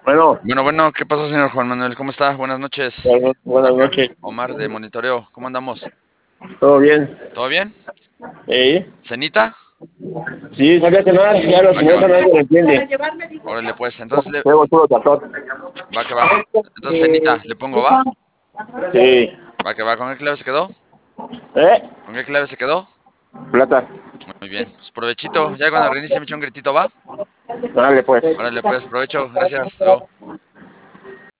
Bueno, Bueno, ¿qué pasó, señor Juan Manuel? ¿Cómo está? Buenas noches. buenas Acá, noches. Omar de Monitoreo. ¿Cómo andamos? ¿Todo bien? ¿Todo bien? ¿Eh? ¿Cenita? Sí, salí a cenar, ya los Va que señores va. nadie me entiende. Órale, pues. Entonces, Tengo puro tratón. va que va. Entonces, cenita, ¿le pongo va? Sí. Va que va. ¿Con qué clave se quedó? ¿Eh? ¿Con qué clave se quedó? Plata. Muy bien. Pues provechito. Ya cuando reinicie me echa un gritito, ¿va? Dale, pues. Órale, pues, provecho. Gracias. Hasta luego.